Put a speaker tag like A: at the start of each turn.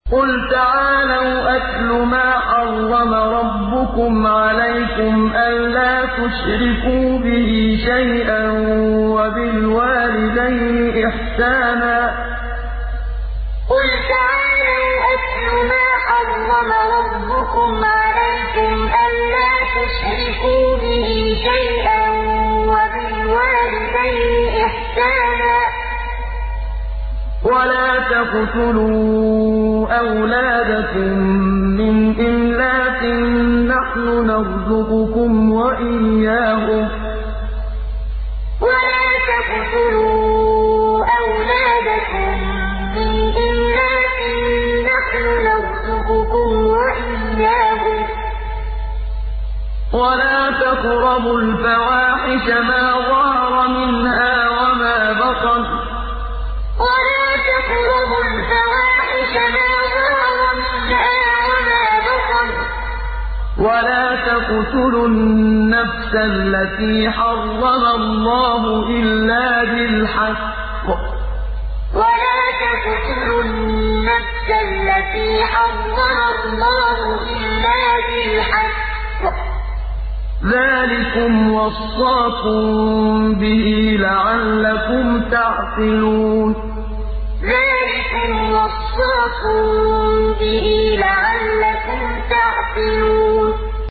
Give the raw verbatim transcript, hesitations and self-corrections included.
A: قُلْ تَعَالَوْا أَتْلُ مَا حَرَّمَ رَبُّكُمْ عَلَيْكُمْ أَلَّا تُشْرِكُوا بِهِ شَيْئًا وَبِالْوَالِدَيْنِ إِحْسَانًا ۖ وَلَا تَقْتُلُوا أَوْلَادَكُم مِّنْ إِمْلَاقٍ ۖ نَّحْنُ نَرْزُقُكُمْ وَإِيَّاهُمْ ۖ وَلَا تَقْرَبُوا الْفَوَاحِشَ مَا ظَهَرَ مِنْهَا وَمَا بَطَنَ ۖ وَلَا تَقْتُلُوا النَّفْسَ الَّتِي حَرَّمَ اللَّهُ إِلَّا بِالْحَقِّ ۚ ذَٰلِكُمْ وَصَّاكُم بِهِ لَعَلَّكُمْ تَعْقِلُونَ قُلْ تَعَالَوْا أَتْلُ مَا حَرَّمَ رَبُّكُمْ عَلَيْكُمْ أَلَّا تُشْرِكُوا بِهِ شَيْئًا وَبِالْوَالِدَيْنِ إِحْسَانًا ۖ وَلَا تَقْتُلُوا أَوْلَادَكُم مِّنْ إِمْلَاقٍ ۖ نَّحْنُ نَرْزُقُكُمْ وَإِيَّاهُمْ ۖ وَلَا تَقْرَبُوا الْفَوَاحِشَ مَا ظَهَرَ مِنْهَا وَمَا بَطَنَ ۖ وَلَا تَقْتُلُوا النَّفْسَ الَّتِي حَرَّمَ اللَّهُ إِلَّا بِالْحَقِّ ۚ ذَٰلِكُمْ وَصَّاكُم بِهِ لَعَلَّكُمْ تَعْقِلُونَ